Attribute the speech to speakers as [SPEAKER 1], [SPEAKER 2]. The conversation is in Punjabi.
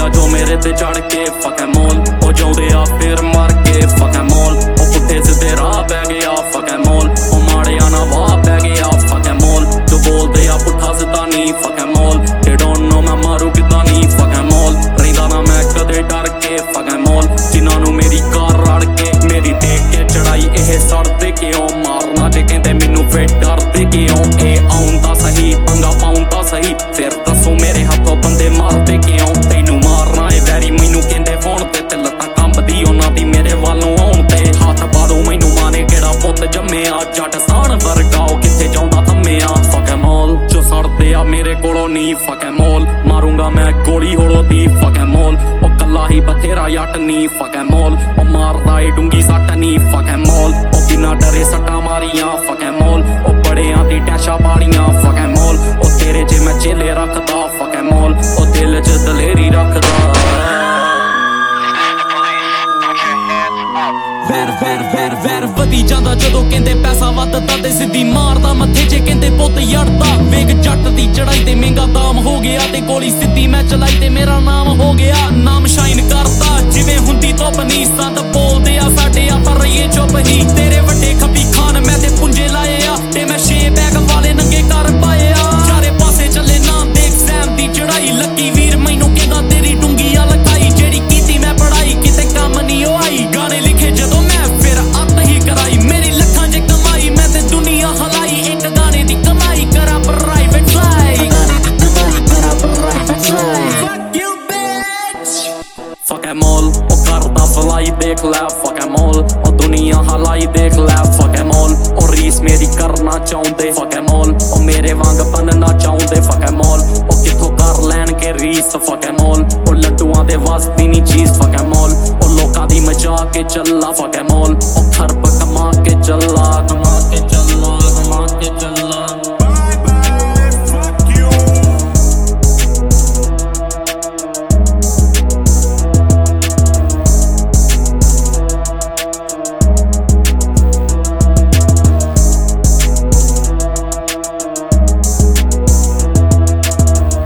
[SPEAKER 1] ਆ ਜੋ ਮੇਰੇ ਤੇ ਚੜ ਕੇ ਫਕ ਮੋਲ ਉਹ ਜਾਉਂਦੇ ਆ ਫਿਰ ਮਰ ਕੇ ਫਕ ਮੋਲ ਉਹ ਪੁੱਠੇ ਸਿੱਧੇ ਰਾਹ ਪੈ ਗਿਆ ਫਕ ਮੋਲ ਉਹ ਮਾੜਿਆ ਨਾ ਵਾਹ ਪੈ ਗਿਆ ਫਕ ਮੋਲ ਜੋ ਬੋਲਦੇ ਆ ਪੁੱਠਾ ਸਿੱਧਾ ਨੀ ਫਕ ਮੋਲ they don't know ਮੈਂ ਮਾਰੂ ਕਿੱਦਾਂ ਨੀ ਫਕ ਮੋਲ ਰਹਿੰਦਾ ਨਾ ਮੈਂ ਕਦੇ ਡਰ ਕੇ ਫਕ ਮੋਲ ਜਿਨ੍ਹਾਂ ਨੂੰ ਮੇਰੀ ਕਾਰ ਰੜ ਕੇ ਮੇਰੀ ਦੇਖ ਕੇ ਚੜਾਈ ਇਹ ਸੜਦੇ ਕਿਉਂ ਮਾਰਨਾ ਜੇ ਕਹਿੰਦੇ ਮੈਨੂੰ ਫੇਰ ਡਰਦੇ ਕਿਉਂ ਇਹ ਆਉਂਦਾ ਸਹੀ ਪੰਗਾ ਪਾਉਂਦਾ ਸਹੀ ਫਿਰ ਦੱਸੋ ਮੇਰੇ ਹੱਥੋਂ ਬੰਦੇ ਮਾਰਦੇ ਕਿਉਂ ਤੈਨੂੰ ਮਾਰਨਾ ਏ ਵੈਰੀ ਮੈਨੂੰ ਕਹਿੰਦੇ ਫੋਨ ਤੇ ਲੱਤਾਂ ਕੰਬਦੀ ਉਹਨਾਂ ਦੀ ਮੇਰੇ ਵੱਲੋਂ ਆਉਣ ਤੇ ਹੱਥ ਪਾ ਦੋ ਮੈਨੂੰ ਮਾਨੇ ਕਿਹੜਾ ਪੁੱਤ ਜੰਮਿਆ ਜੱਟ ਸਾਣ ਵਰਗਾਓ ਕਿੱਥੇ ਜਾਉਂਦਾ ਥੰਮਿਆ ਫਕ ਮੋਲ ਜੋ ਸੜਦੇ ਆ ਮੇਰੇ ਕੋਲੋਂ ਨੀ ਫਕ ਮੋਲ ਮਾਰੂੰਗਾ ਮੈਂ ਗੋਲੀ ਹੋੜੋ ਦੀ ਫਕ ਮੋਲ ਉਹ ਕੱਲਾ ਹੀ ਬਥੇਰਾ ਜੱਟ ਨੀ ਫਕ ਮੋਲ ਉਹ ਮਾਰਦਾ ਏ ਡੂੰਗੀ ਸੱਟ ਨੀ ਫਕ ਮੋਲ ਉਹ ਬਿਨਾਂ ਡਰੇ ਸੱਟਾਂ ਮਾਰੀਆਂ ਫਕ ਮੋਲ ਉਹ ਬੜਿਆਂ ਦੀ ਟੈਸ਼ਾ ਪਾੜੀਆਂ ਫਕ ਮੋਲ ਉਹ ਤੇਰੇ ਜੇ ਮੈਂ ਚੇਲੇ ਰੱਖਦਾ ਫਕ ਮੋਲ ਉਹ ਦਿਲ 'ਚ ਦਲੇਰੀ ਰੱਖਦਾ ਵੈਰ ਵਧੀ ਜਾਂਦਾ ਜਦੋਂ ਕਹਿੰਦੇ ਪੈਸਾ ਵੱਧਦਾ ਤੇ ਸਿੱਧੀ ਮਾਰਦਾ ਮੱਥੇ ਜੇ ਕਹਿੰਦੇ ਪੁੱਤ ਯੜਦਾ ਵੇਗ ਜੱਟ ਦੀ ਚੜਾਈ ਤੇ ਮਹਿੰਗਾ ਦਾਮ ਹੋ ਗਿਆ ਤੇ ਗੋਲੀ ਸਿੱਧੀ ਮੈਂ ਚਲਾਈ ਤੇ ਮੇਰਾ ਨਾਮ ਹੋ ਗਿਆ ਨਾਮ ਸ਼ਾਈਨ ਕਰਦਾ ਜਿਵੇਂ ਹੁੰਦੀ ਧੁੱਪ ਨੀ ਸੰਦ ਬੋਲਦੇ ਆ ਸਾਡੇ ਆ ਪਰ ਰਹੀਏ ਚੁੱਪ ਹੀ ਤੇਰੇ ਵੱਡੇ ਖੱਬੀ ਖਾਨ ਮੈਂ ਤੇ ਪੁੰਜੇ ਲਾਏ ਆ ਤੇ ਮੈਂ 6 ਬੈਗ ਵਾਲੇ ਨੰਗੇ ਕਰ ਪਾਏ ਆ ਚਾਰੇ ਪਾਸੇ ਚੱਲੇ ਨਾ ਦੇਖ ਸੈਮ ਦੀ ਚੜਾਈ ਲੱਕੀ ਵੀਰ ਮੈਨੂੰ ਕਹਿੰਦਾ ਤੇਰੀ ਡੂੰਗੀ ਆ ਲਖਾਈ ਜਿਹੜੀ ਕੀਤੀ ਮੈਂ ਪੜਾਈ ਕਿਤੇ ਕੰਮ ਨਹੀਂ ਉਹ ਆਈ ਗਾਣੇ ਲਿਖੇ ਜਦੋਂ ਮੈਂ ਫਿਰ ਅੱਤ ਹੀ ਕਰਾਈ ਮੇਰੀ ਲੱਖਾਂ 'ਚ ਕਮਾਈ ਮੈਂ ਤੇ ਦੁਨੀਆ ਹਲਾਈ ਇੱਕ ਗਾਣੇ ਦੀ ਕਮਾਈ ਕਰਾਂ ਪ੍ਰਾਈਵੇਟ ਫਲਾਈ ਫਕ ਮੋਲ ਉਹ ਕਰਦਾ ਫਲਾਈ ਦੇਖ ਲੈ ਫਕ ਮੋਲ ਉਹ ਦੁਨੀਆ ਹਲਾਈ ਦੇਖ ਲੈ ਫਕ ਮੋਲ ਉਹ ਰੀਸ ਮੇਰੀ ਕਰਨਾ ਚਾਹੁੰਦੇ ਫਕ ਮੋਲ ਉਹ ਮੇਰੇ ਵਾਂਗ ਬਣਨਾ ਚਾਹੁੰਦੇ ਫਕ ਮੋਲ ਉਹ ਕਿੱਥੋਂ ਕਰ ਲੈਣ ਕੇ ਰੀਸ ਫਕ ਮੋਲ ਉਹ ਲੱਡੂਆਂ ਦੇ ਵਾਸਤੇ ਨੀ ਚੀਜ਼ ਫਕ ਮੋਲ ਉਹ ਲੋਕਾਂ ਦੀ ਮਜ਼ਾਕ ਕੇ ਚੱਲਾ ਫਕ ਮੋਲ ਉਹ ਖਰਬ ਕਮਾ ਕੇ ਚੱਲਾ